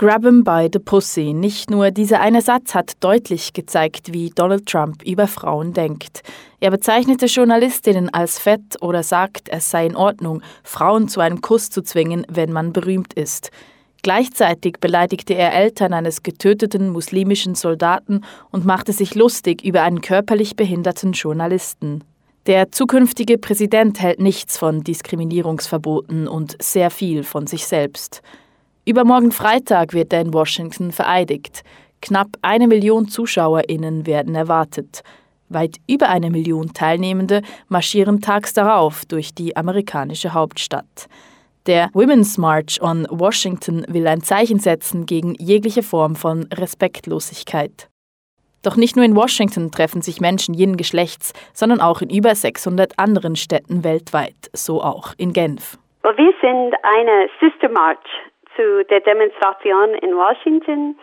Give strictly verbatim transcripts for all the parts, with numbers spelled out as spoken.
Grab 'em by the pussy. Nicht nur dieser eine Satz hat deutlich gezeigt, wie Donald Trump über Frauen denkt. Er bezeichnete Journalistinnen als fett oder sagt, es sei in Ordnung, Frauen zu einem Kuss zu zwingen, wenn man berühmt ist. Gleichzeitig beleidigte er Eltern eines getöteten muslimischen Soldaten und machte sich lustig über einen körperlich behinderten Journalisten. Der zukünftige Präsident hält nichts von Diskriminierungsverboten und sehr viel von sich selbst. Übermorgen Freitag wird er in Washington vereidigt. Knapp eine Million ZuschauerInnen werden erwartet. Weit über eine Million Teilnehmende marschieren tags darauf durch die amerikanische Hauptstadt. Der Women's March on Washington will ein Zeichen setzen gegen jegliche Form von Respektlosigkeit. Doch nicht nur in Washington treffen sich Menschen jeden Geschlechts, sondern auch in über sechshundert anderen Städten weltweit, so auch in Genf. Wir sind eine Sister March zu der Demonstration in Washington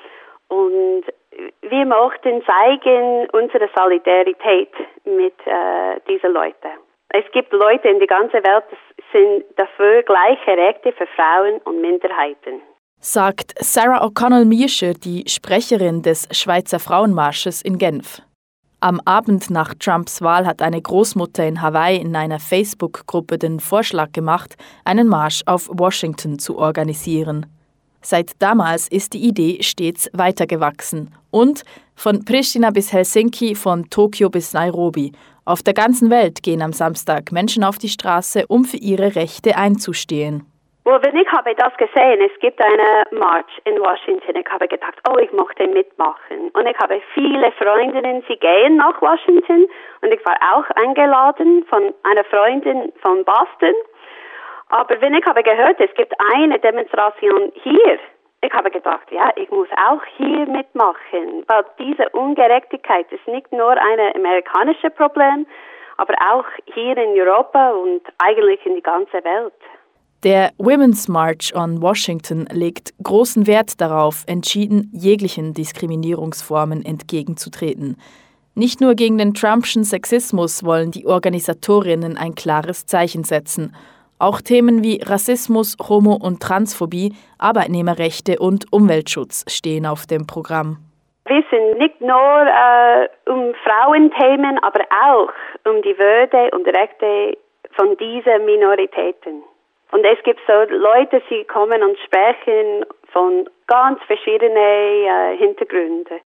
und wir möchten zeigen unsere Solidarität mit äh, diesen Leuten. Es gibt Leute in der ganzen Welt, die sind dafür gleiche Rechte für Frauen und Minderheiten. Sagt Sarah O'Connell-Miescher, die Sprecherin des Schweizer Frauenmarsches in Genf. Am Abend nach Trumps Wahl hat eine Großmutter in Hawaii in einer Facebook-Gruppe den Vorschlag gemacht, einen Marsch auf Washington zu organisieren. Seit damals ist die Idee stets weitergewachsen. Und von Pristina bis Helsinki, von Tokio bis Nairobi. Auf der ganzen Welt gehen am Samstag Menschen auf die Straße, um für ihre Rechte einzustehen. Well, wenn ich habe das gesehen, es gibt eine March in Washington. Ich habe gedacht, oh, ich möchte mitmachen. Und ich habe viele Freundinnen, sie gehen nach Washington. Und ich war auch eingeladen von einer Freundin von Boston. Aber wenn ich habe gehört, es gibt eine Demonstration hier, ich habe gedacht, ja, ich muss auch hier mitmachen. Weil diese Ungerechtigkeit ist nicht nur ein amerikanisches Problem, aber auch hier in Europa und eigentlich in die ganze Welt. Der Women's March on Washington legt großen Wert darauf, entschieden jeglichen Diskriminierungsformen entgegenzutreten. Nicht nur gegen den Trumpschen Sexismus wollen die Organisatorinnen ein klares Zeichen setzen. Auch Themen wie Rassismus, Homo- und Transphobie, Arbeitnehmerrechte und Umweltschutz stehen auf dem Programm. Wir sind nicht nur äh, um Frauenthemen, aber auch um die Würde und Rechte von diesen Minoritäten. Und es gibt so Leute, die kommen und sprechen von ganz verschiedenen äh, Hintergründen.